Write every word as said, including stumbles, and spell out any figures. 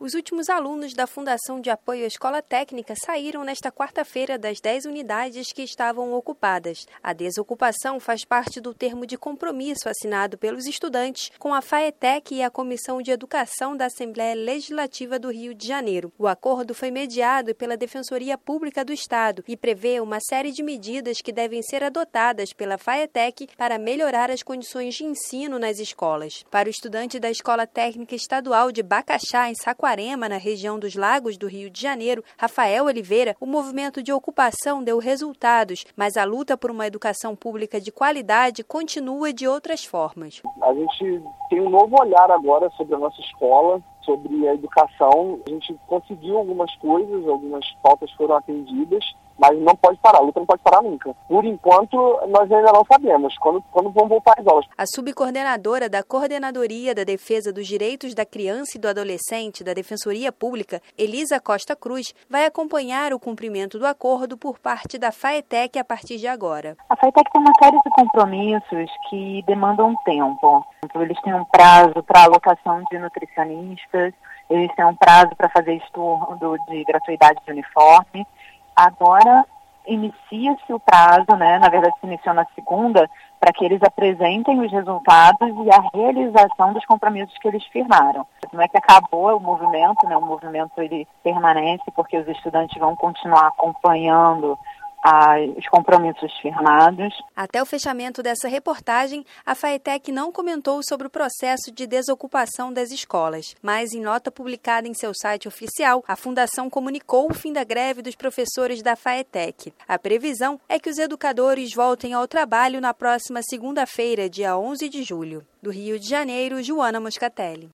Os últimos alunos da Fundação de Apoio à Escola Técnica saíram nesta quarta-feira das dez unidades que estavam ocupadas. A desocupação faz parte do termo de compromisso assinado pelos estudantes com a FAETEC e a Comissão de Educação da Assembleia Legislativa do Rio de Janeiro. O acordo foi mediado pela Defensoria Pública do Estado e prevê uma série de medidas que devem ser adotadas pela FAETEC para melhorar as condições de ensino nas escolas. Para o estudante da Escola Técnica Estadual de Bacaxá, em Saquarema, na região dos Lagos do Rio de Janeiro, Rafael Oliveira, o movimento de ocupação deu resultados, mas a luta por uma educação pública de qualidade continua de outras formas. A gente tem um novo olhar agora sobre a nossa escola, sobre a educação. A gente conseguiu algumas coisas, algumas pautas foram atendidas, mas não pode parar, a luta não pode parar nunca. Por enquanto, nós ainda não sabemos quando, quando vão voltar as aulas. A subcoordenadora da Coordenadoria da Defesa dos Direitos da Criança e do Adolescente da Defensoria Pública, Elisa Costa Cruz, vai acompanhar o cumprimento do acordo por parte da FAETEC a partir de agora. A FAETEC tem uma série de compromissos que demandam tempo. Eles têm um prazo para alocação de nutricionistas, eles têm um prazo para fazer estudo de gratuidade de uniforme. Agora inicia-se o prazo, né? Na verdade se iniciou na segunda, para que eles apresentem os resultados e a realização dos compromissos que eles firmaram. Não é que acabou o movimento, né? O movimento ele permanece porque os estudantes vão continuar acompanhando Ah, os compromissos firmados. Até o fechamento dessa reportagem, a FAETEC não comentou sobre o processo de desocupação das escolas, mas em nota publicada em seu site oficial, a Fundação comunicou o fim da greve dos professores da FAETEC. A previsão é que os educadores voltem ao trabalho na próxima segunda-feira, dia onze de julho. Do Rio de Janeiro, Joana Moscatelli.